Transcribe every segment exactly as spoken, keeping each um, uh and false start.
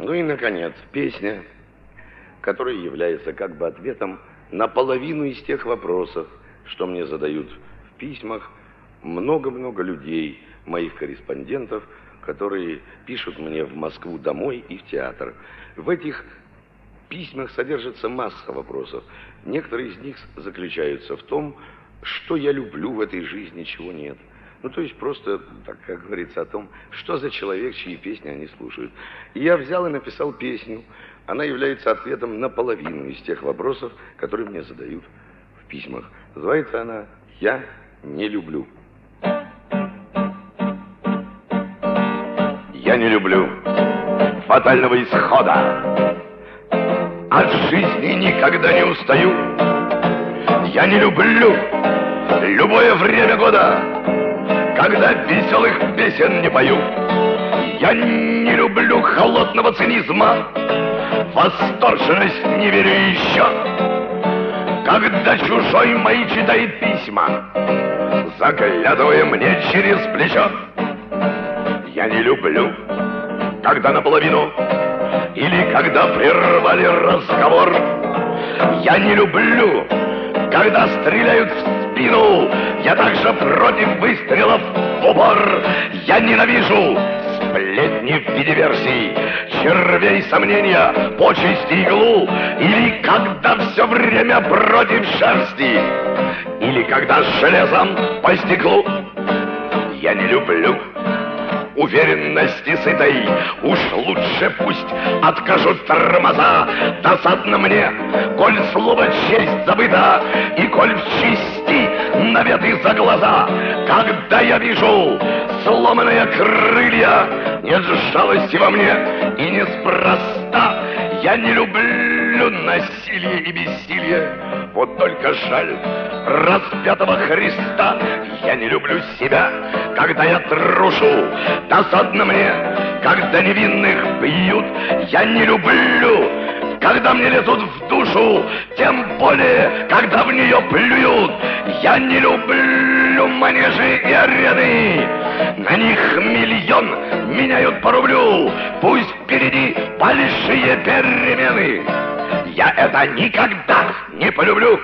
Ну и, наконец, песня, которая является как бы ответом на половину из тех вопросов, что мне задают в письмах много-много людей, моих корреспондентов, которые пишут мне в Москву домой и в театр. В этих письмах содержится масса вопросов. Некоторые из них заключаются в том, что я люблю в этой жизни, чего нет. Ну, то есть просто, так как говорится, о том, что за человек, чьи песни они слушают. И я взял и написал песню. Она является ответом на половину из тех вопросов, которые мне задают в письмах. Называется она «Я не люблю». Я не люблю фатального исхода. От жизни никогда не устаю. Я не люблю любое время года, когда веселых песен не пою. Я не люблю холодного цинизма, восторженность не верю еще. Когда чужой мои читает письма, заглядывая мне через плечо. Я не люблю, когда наполовину или когда прервали разговор. Я не люблю, когда стреляют в спину. Я также против выстрелов в упор. Я ненавижу сплетни в виде версий, червей сомнения, почести иглу. Или когда все время против шерсти, или когда с железом по стеклу. Я не люблю уверенности сытой. Уж лучше пусть откажут тормоза. Досадно мне, коль слово честь забыто, и коль в чести наветы за глаза. Когда я вижу сломанные крылья, нет жалости во мне и неспроста. Я не люблю насилие и бессилие, вот только жаль распятого Христа. Я не люблю себя, когда я трушу. Досадно мне, когда невинных бьют. Я не люблю, когда мне лезут в душу, тем более, когда в нее плюют. Я не люблю манежи и арены. На них миллион меняют по рублю. Пусть впереди большие перемены. Я это никогда не полюблю.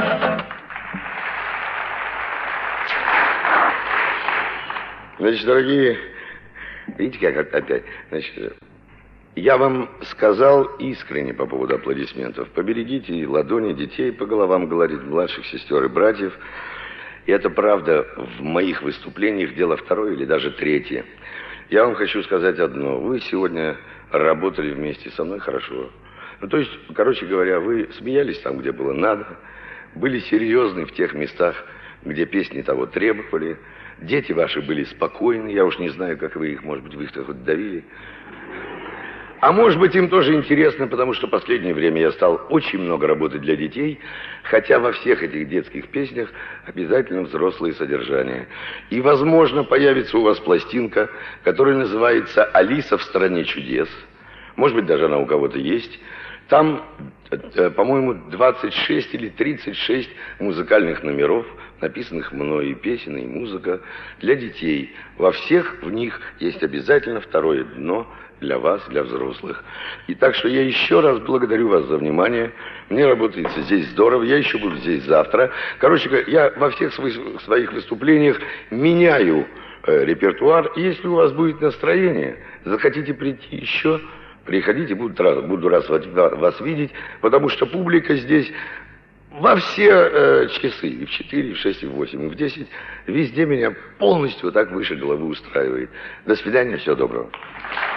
Значит, дорогие, видите, как опять, значит, я вам сказал искренне по поводу аплодисментов. Поберегите ладони детей по головам гладить, младших сестер и братьев. И это правда в моих выступлениях дело второе или даже третье. Я вам хочу сказать одно. Вы сегодня работали вместе со мной хорошо. Ну, то есть, короче говоря, вы смеялись там, где было надо, были серьезны в тех местах, где песни того требовали. Дети ваши были спокойны. Я уж не знаю, как вы их, может быть, вы их хоть давили. А может быть, им тоже интересно, потому что в последнее время я стал очень много работать для детей, хотя во всех этих детских песнях обязательно взрослые содержания. И, возможно, появится у вас пластинка, которая называется «Алиса в стране чудес». Может быть, даже она у кого-то есть. Там, по-моему, двадцать шесть или тридцать шесть музыкальных номеров, написанных мной, и песен, и музыка для детей. Во всех в них есть обязательно второе дно для вас, для взрослых. И так что я еще раз благодарю вас за внимание. Мне работается здесь здорово, я еще буду здесь завтра. Короче говоря, я во всех своих выступлениях меняю э, репертуар. И если у вас будет настроение, захотите прийти еще, приходите, буду рад, буду рад вас видеть, потому что публика здесь во все э, часы, и в четыре, и в шесть, и в восемь, и в десять, везде меня полностью вот так выше головы устраивает. До свидания, всего доброго.